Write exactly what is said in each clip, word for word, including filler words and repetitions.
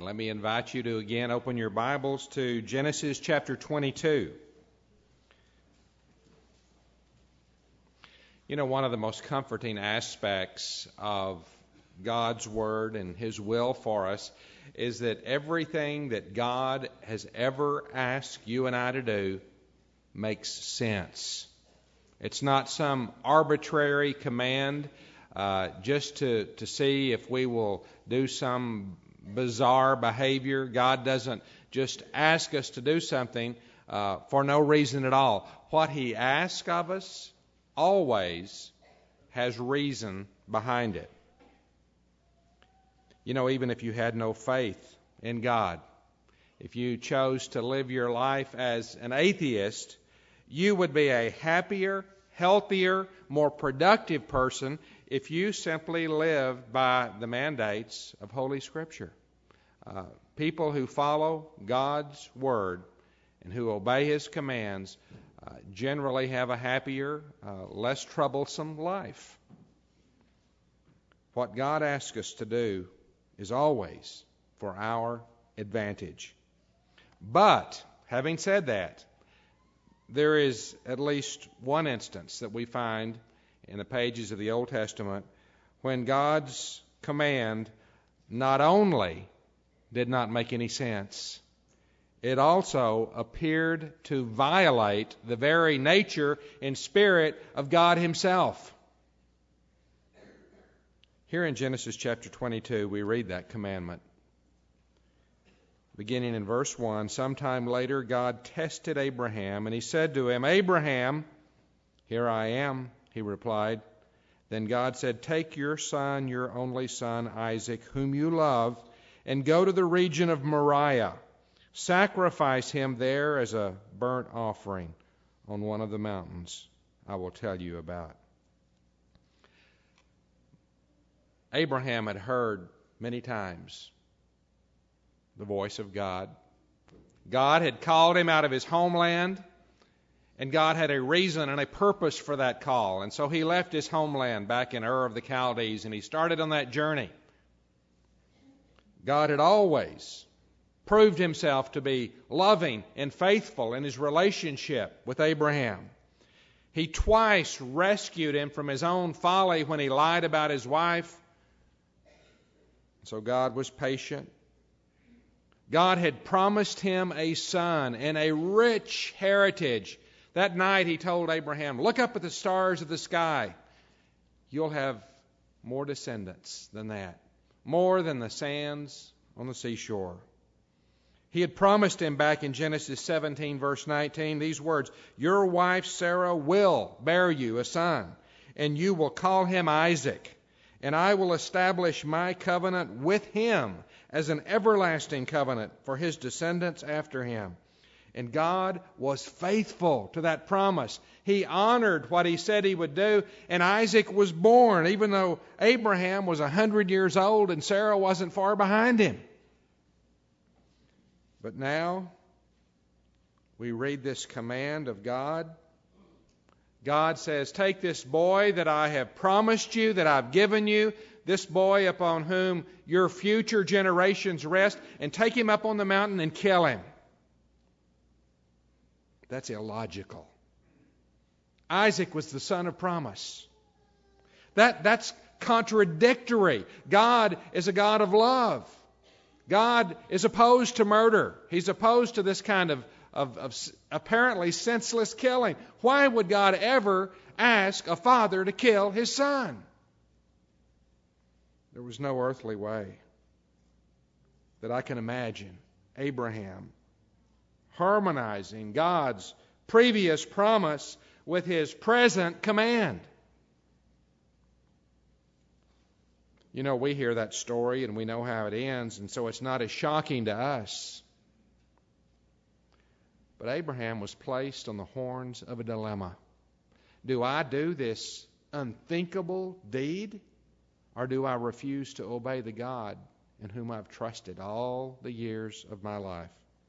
And let me invite you to again open your Bibles to Genesis chapter twenty-two. You know, one of the most comforting aspects of God's Word and His will for us is that everything that God has ever asked you and I to do makes sense. It's not some arbitrary command uh, just to, to see if we will do some bizarre behavior. God doesn't just ask us to do something uh, for no reason at all. What He asks of us always has reason behind it. You know, even if you had no faith in God, if you chose to live your life as an atheist, you would be a happier, healthier, more productive person if you simply lived by the mandates of Holy Scripture. Uh, people who follow God's Word and who obey His commands uh, generally have a happier, uh, less troublesome life. What God asks us to do is always for our advantage. But, having said that, there is at least one instance that we find in the pages of the Old Testament when God's command not only did not make any sense, it also appeared to violate the very nature and spirit of God Himself. Here in Genesis chapter twenty-two, we read that commandment. Beginning in verse one, sometime later God tested Abraham, and He said to him, "Abraham." "Here I am," he replied. Then God said, "Take your son, your only son, Isaac, whom you love, and go to the region of Moriah. Sacrifice him there as a burnt offering on one of the mountains I will tell you about." Abraham had heard many times the voice of God. God had called him out of his homeland, and God had a reason and a purpose for that call. And so he left his homeland back in Ur of the Chaldees, and he started on that journey. God had always proved Himself to be loving and faithful in His relationship with Abraham. He twice rescued him from his own folly when he lied about his wife. So God was patient. God had promised him a son and a rich heritage. That night He told Abraham, "Look up at the stars of the sky. You'll have more descendants than that, more than the sands on the seashore." He had promised him back in Genesis seventeen, verse nineteen, these words, "Your wife Sarah will bear you a son, and you will call him Isaac. And I will establish my covenant with him as an everlasting covenant for his descendants after him." And God was faithful to that promise. He honored what He said He would do, and Isaac was born, even though Abraham was a hundred years old and Sarah wasn't far behind him. But now we read this command of God. God says, "Take this boy that I have promised you, that I've given you, this boy upon whom your future generations rest, and take him up on the mountain and kill him." That's illogical. Isaac was the son of promise. That, that's contradictory. God is a God of love. God is opposed to murder. He's opposed to this kind of Of, of apparently senseless killing. Why would God ever ask a father to kill his son? There was no earthly way that I can imagine Abraham harmonizing God's previous promise with His present command. You know, we hear that story and we know how it ends, and so it's not as shocking to us. But Abraham was placed on the horns of a dilemma. Do I do this unthinkable deed, or do I refuse to obey the God in whom I've trusted all the years of my life?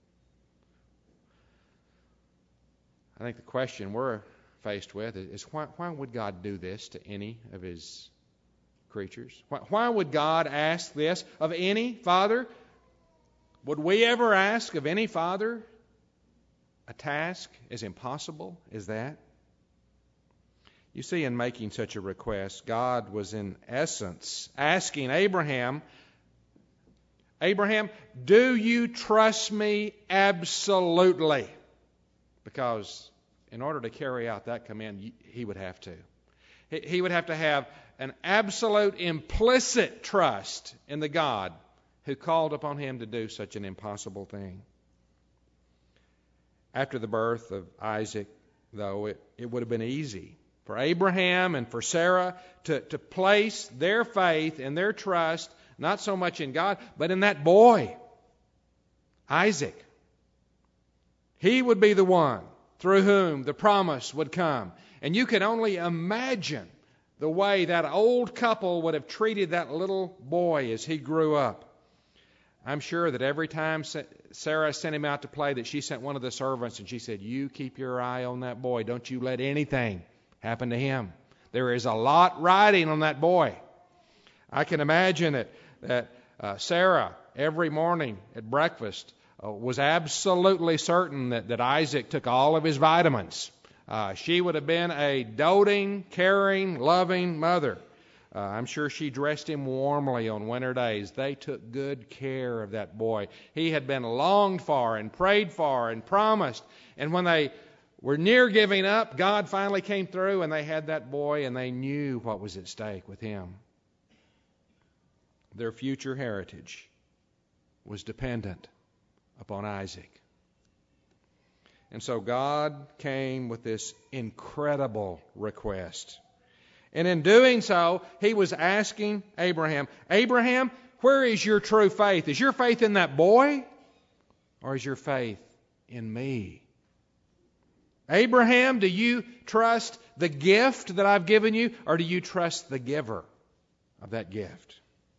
I think the question we're faced with is why, why would God do this to any of His creatures? Why, why would God ask this of any father? Would we ever ask of any father a task as impossible as that? You see, in making such a request, God was in essence asking Abraham, Abraham, do you trust me absolutely? Because in order to carry out that command, he would have to. He would have to have an absolute implicit trust in the God who called upon him to do such an impossible thing. After the birth of Isaac, though, it, it would have been easy for Abraham and for Sarah to, to place their faith and their trust not so much in God, but in that boy, Isaac. He would be the one through whom the promise would come. And you can only imagine the way that old couple would have treated that little boy as he grew up. I'm sure that every time Sarah sent him out to play, that she sent one of the servants and she said, you keep your eye on that boy. Don't you let anything happen to him. There is a lot riding on that boy. I can imagine it, that uh, Sarah, every morning at breakfast, uh, was absolutely certain that, that Isaac took all of his vitamins. Uh, she would have been a doting, caring, loving mother. Uh, I'm sure she dressed him warmly on winter days. They took good care of that boy. He had been longed for and prayed for and promised. And when they were near giving up, God finally came through and they had that boy and they knew what was at stake with him. Their future heritage was dependent upon Isaac. And so God came with this incredible request. And in doing so, he was asking Abraham, Abraham, where is your true faith? Is your faith in that boy? Or is your faith in me? Abraham, do you trust the gift that I've given you? Or do you trust the giver of that gift?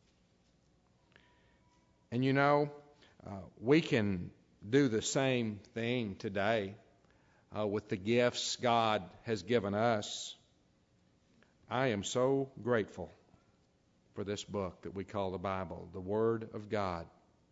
And you know, uh, we can do the same thing today uh, with the gifts God has given us. I am so grateful for this book that we call the Bible, the Word of God.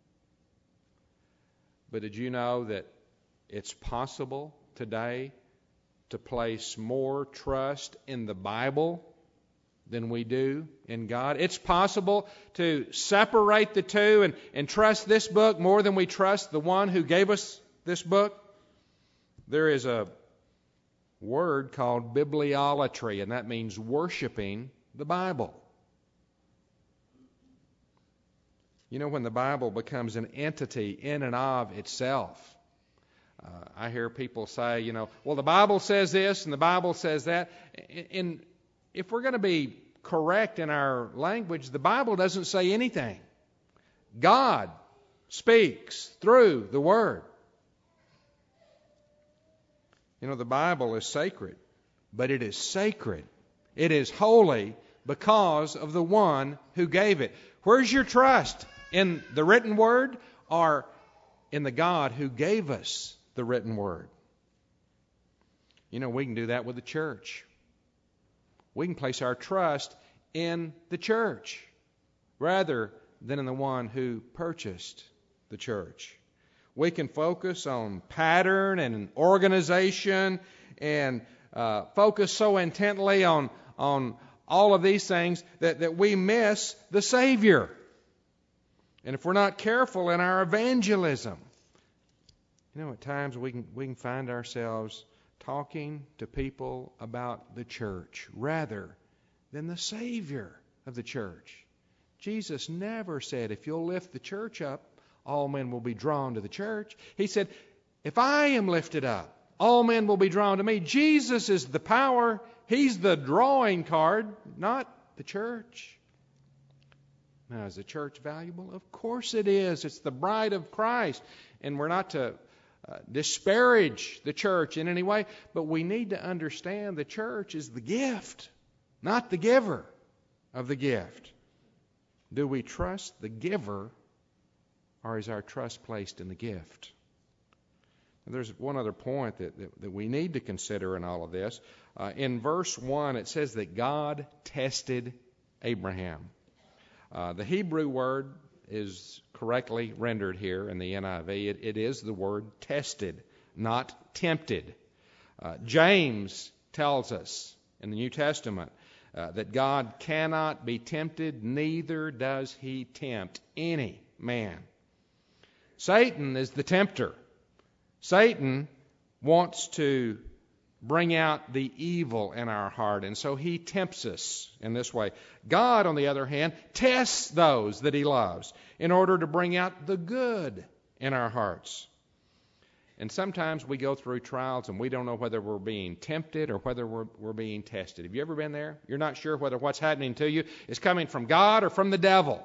But did you know that it's possible today to place more trust in the Bible than we do in God? It's possible to separate the two and, and trust this book more than we trust the one who gave us this book. There is a word called bibliolatry, and that means worshiping the Bible. You know, when the Bible becomes an entity in and of itself, uh, I hear people say, you know, well, the Bible says this and the Bible says that. And if we're going to be correct in our language, the Bible doesn't say anything. God speaks through the Word. You know, the Bible is sacred, but it is sacred. It is holy because of the one who gave it. Where's your trust? In the written Word or in the God who gave us the written Word? You know, we can do that with the church. We can place our trust in the church rather than in the one who purchased the church. We can focus on pattern and organization and uh, focus so intently on, on all of these things that, that we miss the Savior. And if we're not careful in our evangelism, you know, at times we can, we can find ourselves talking to people about the church rather than the Savior of the church. Jesus never said, if you'll lift the church up, all men will be drawn to the church. He said, if I am lifted up, all men will be drawn to me. Jesus is the power. He's the drawing card, not the church. Now, is the church valuable? Of course it is. It's the bride of Christ. And we're not to uh, disparage the church in any way, but we need to understand the church is the gift, not the giver of the gift. Do we trust the giver, or is our trust placed in the gift? And there's one other point that, that, that we need to consider in all of this. Uh, in verse one, it says that God tested Abraham. Uh, the Hebrew word is correctly rendered here in the N I V. It, it is the word tested, not tempted. Uh, James tells us in the New Testament uh, that God cannot be tempted, neither does he tempt any man. Satan is the tempter. Satan wants to bring out the evil in our heart, and so he tempts us in this way. God, on the other hand, tests those that he loves in order to bring out the good in our hearts. And sometimes we go through trials and we don't know whether we're being tempted or whether we're, we're being tested. Have you ever been there? You're not sure whether what's happening to you is coming from God or from the devil.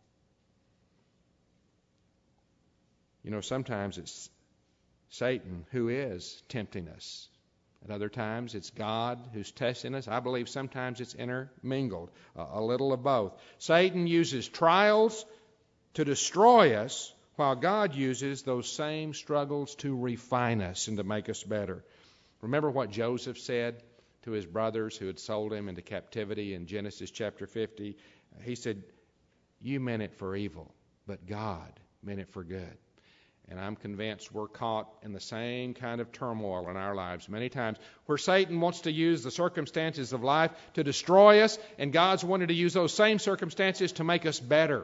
You know, sometimes it's Satan who is tempting us. At other times, it's God who's testing us. I believe sometimes it's intermingled, uh, a little of both. Satan uses trials to destroy us, while God uses those same struggles to refine us and to make us better. Remember what Joseph said to his brothers who had sold him into captivity in Genesis chapter fifty? He said, "You meant it for evil, but God meant it for good." And I'm convinced we're caught in the same kind of turmoil in our lives many times, where Satan wants to use the circumstances of life to destroy us, and God's wanted to use those same circumstances to make us better.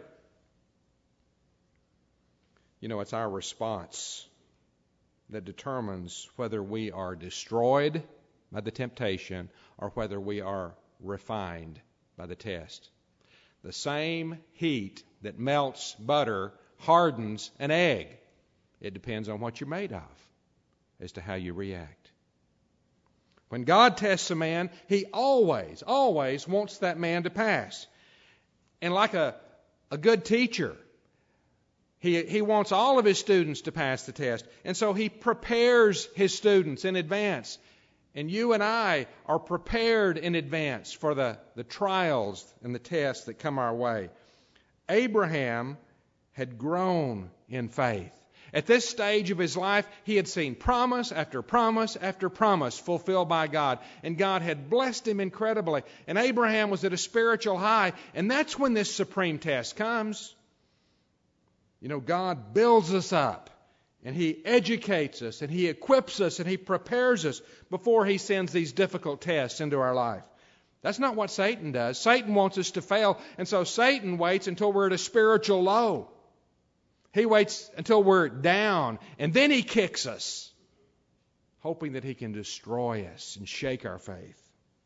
You know, it's our response that determines whether we are destroyed by the temptation or whether we are refined by the test. The same heat that melts butter hardens an egg. It depends on what you're made of as to how you react. When God tests a man, he always, always wants that man to pass. And like a, a good teacher, he, he wants all of his students to pass the test. And so he prepares his students in advance. And you and I are prepared in advance for the, the trials and the tests that come our way. Abraham had grown in faith. At this stage of his life, he had seen promise after promise after promise fulfilled by God. And God had blessed him incredibly. And Abraham was at a spiritual high. And that's when this supreme test comes. You know, God builds us up. And he educates us. And he equips us. And he prepares us before he sends these difficult tests into our life. That's not what Satan does. Satan wants us to fail. And so Satan waits until we're at a spiritual low. He waits until we're down, and then he kicks us, hoping that he can destroy us and shake our faith.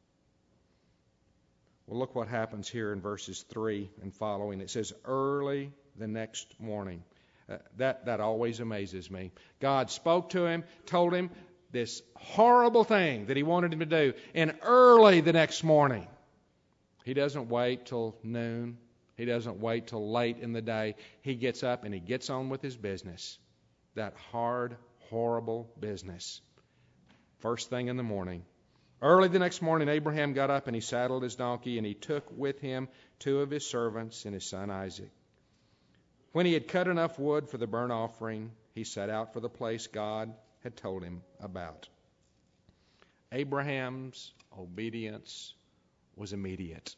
Well, look what happens here in verses three and following. It says, early the next morning. Uh, that, that always amazes me. God spoke to him, told him this horrible thing that he wanted him to do, and early the next morning. He doesn't wait till noon. He doesn't wait till late in the day. He gets up and he gets on with his business. That hard, horrible business. First thing in the morning. Early the next morning, Abraham got up and he saddled his donkey and he took with him two of his servants and his son Isaac. When he had cut enough wood for the burnt offering, he set out for the place God had told him about. Abraham's obedience was immediate.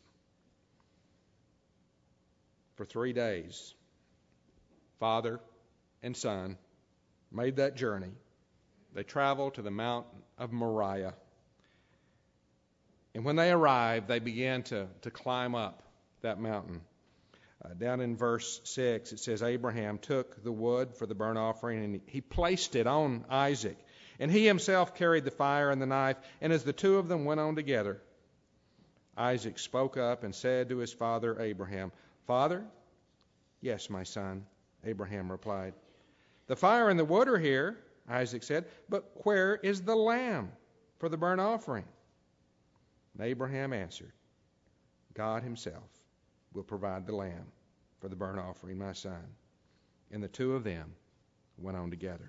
For three days, father and son made that journey. They traveled to the mountain of Moriah. And when they arrived, they began to, to climb up that mountain. Uh, down in verse six, it says, Abraham took the wood for the burnt offering, and he placed it on Isaac. And he himself carried the fire and the knife. And as the two of them went on together, Isaac spoke up and said to his father Abraham, Father? Yes, my son, Abraham replied. The fire and the wood are here, Isaac said, but where is the lamb for the burnt offering? And Abraham answered, God himself will provide the lamb for the burnt offering, my son. And the two of them went on together.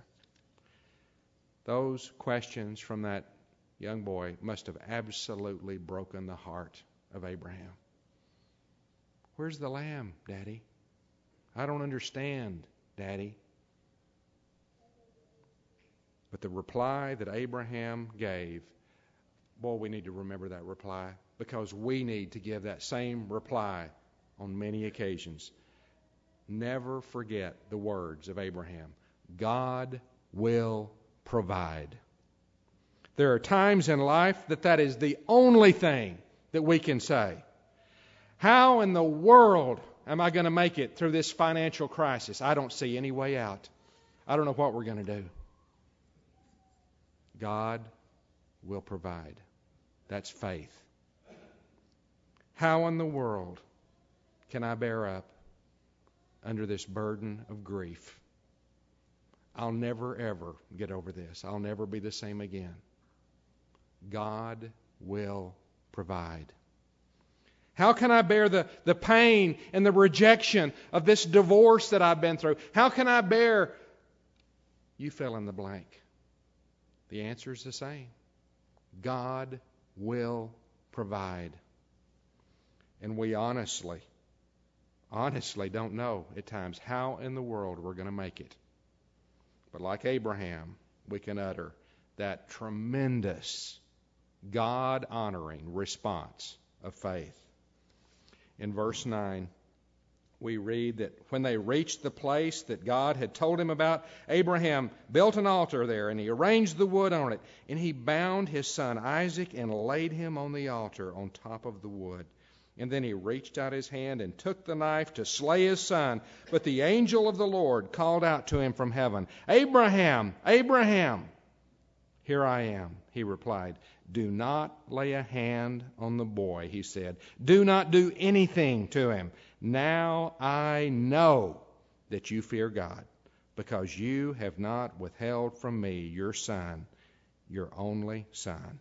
Those questions from that young boy must have absolutely broken the heart of Abraham. Where's the lamb, Daddy? I don't understand, Daddy. But the reply that Abraham gave, boy, we need to remember that reply, because we need to give that same reply on many occasions. never forget the words of Abraham. God will provide. There are times in life that that is the only thing that we can say. How in the world am I going to make it through this financial crisis? I don't see any way out. I don't know what we're going to do. God will provide. That's faith. How in the world can I bear up under this burden of grief? I'll never, ever get over this. I'll never be the same again. God will provide. How can I bear the, the pain and the rejection of this divorce that I've been through? How can I bear? You fill in the blank. The answer is the same. God will provide. And we honestly, honestly don't know at times how in the world we're going to make it. But like Abraham, we can utter that tremendous, God-honoring response of faith. In verse nine, we read that when they reached the place that God had told him about, Abraham built an altar there, and he arranged the wood on it, and he bound his son Isaac and laid him on the altar on top of the wood. And then he reached out his hand and took the knife to slay his son. But the angel of the Lord called out to him from heaven, "Abraham, Abraham!" "Here I am," he replied. "Do not lay a hand on the boy," he said. "Do not do anything to him. Now I know that you fear God, because you have not withheld from me your son, your only son."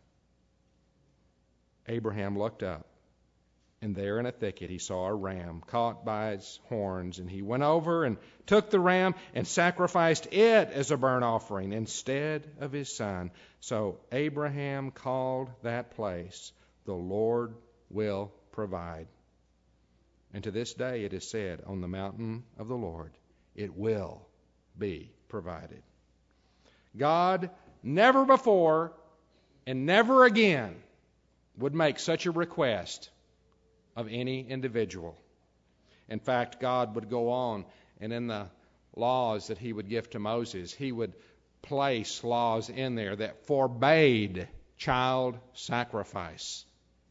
Abraham looked up, and there in a thicket he saw a ram caught by its horns, and he went over and took the ram and sacrificed it as a burnt offering instead of his son. So Abraham called that place, "The Lord will provide." And to this day it is said, on the mountain of the Lord, it will be provided. God never before and never again would make such a request of any individual. In fact, God would go on, and in the laws that he would give to Moses, he would place laws in there that forbade child sacrifice.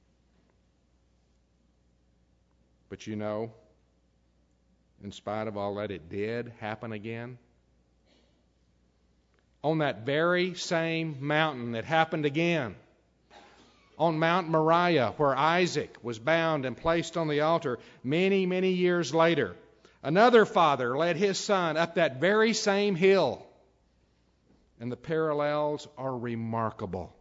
But you know, in spite of all that, it did happen again. On that very same mountain, it happened again. On Mount Moriah, where Isaac was bound and placed on the altar many, many years later, another father led his son up that very same hill. And the parallels are remarkable.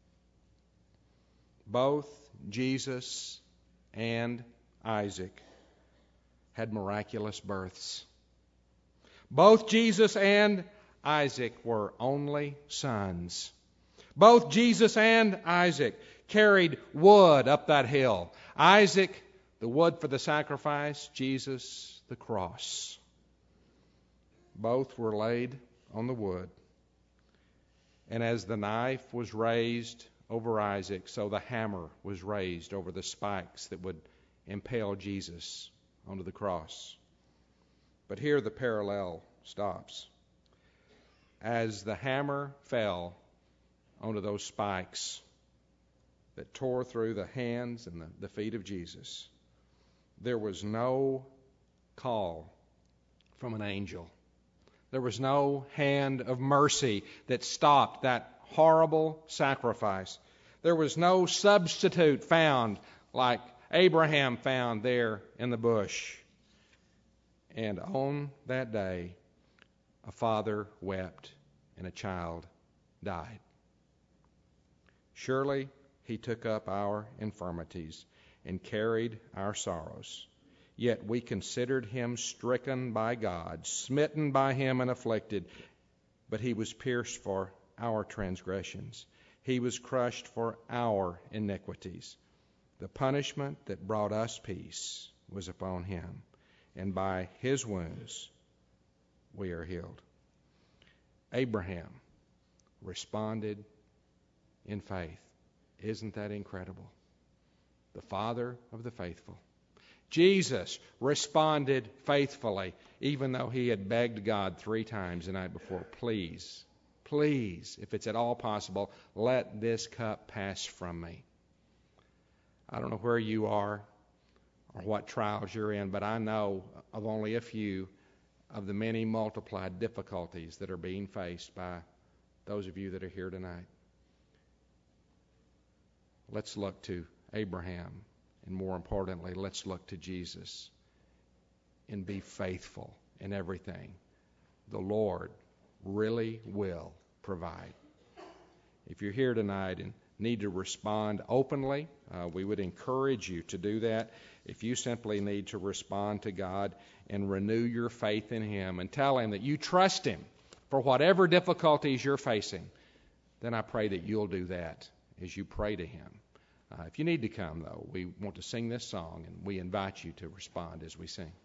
Both Jesus and Isaac had miraculous births. Both Jesus and Isaac were only sons. Both Jesus and Isaac carried wood up that hill. Isaac, the wood for the sacrifice. Jesus, the cross. Both were laid on the wood. And as the knife was raised over Isaac, so the hammer was raised over the spikes that would impale Jesus onto the cross. But here the parallel stops. As the hammer fell onto those spikes that tore through the hands and the, the feet of Jesus, there was no call from an angel. There was no hand of mercy that stopped that horrible sacrifice. There was no substitute found like Abraham found there in the bush. And on that day, a father wept and a child died. Surely he took up our infirmities and carried our sorrows. Yet we considered him stricken by God, smitten by him and afflicted. But he was pierced for our transgressions. He was crushed for our iniquities. The punishment that brought us peace was upon him, and by his wounds we are healed. Abraham responded in faith. Isn't that incredible? The father of the faithful. Jesus responded faithfully, even though he had begged God three times the night before, please, please, if it's at all possible, let this cup pass from me. I don't know where you are or what trials you're in, but I know of only a few of the many multiplied difficulties that are being faced by those of you that are here tonight. Let's look to Abraham, and more importantly, let's look to Jesus and be faithful in everything. The Lord really will provide. If you're here tonight and need to respond openly, uh, we would encourage you to do that. If you simply need to respond to God and renew your faith in Him and tell Him that you trust Him for whatever difficulties you're facing, then I pray that you'll do that as you pray to Him. Uh, if you need to come, though, we want to sing this song, and we invite you to respond as we sing.